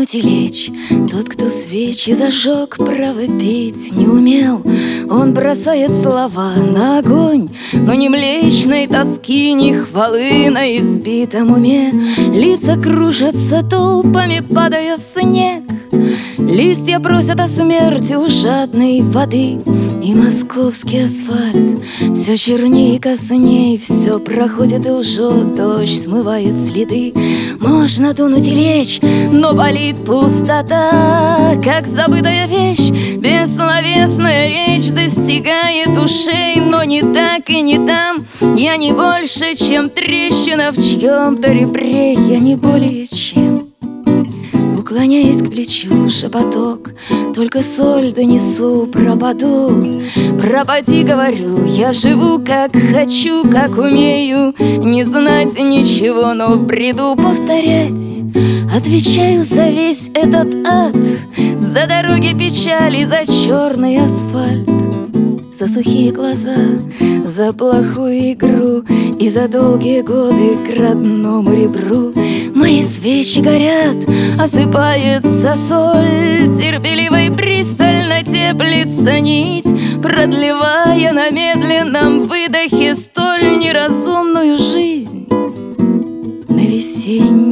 тонуть и лечь. Тот, кто свечи зажег, право петь не умел. Он бросает слова на огонь, но ни млечной тоски, ни хвалы на избитом уме. Лица кружатся толпами, падая в снег. Листья просят о смерти у жадной воды. И московский асфальт все черней и косней, все проходит и лжет, дождь смывает следы. Можно тонуть и лечь, но болит пустота, как забытая вещь. Бессловесная речь достигает ушей, но не так и не там. Я не больше, чем трещина в чьем-то ребре. Я не более чем. Уклоняясь к плечу, шепоток, только соль донесу, пропаду. Пропади, говорю, я живу как хочу, как умею. Не знать ничего, но в бреду повторять. Отвечаю за весь этот ад, за дороги печали, за черный асфальт, за сухие глаза, за плохую игру и за долгие годы к родному ребру. Мои свечи горят, осыпается соль, терпеливо и пристально теплится нить, продлевая на медленном выдохе столь неразумную жизнь на весенний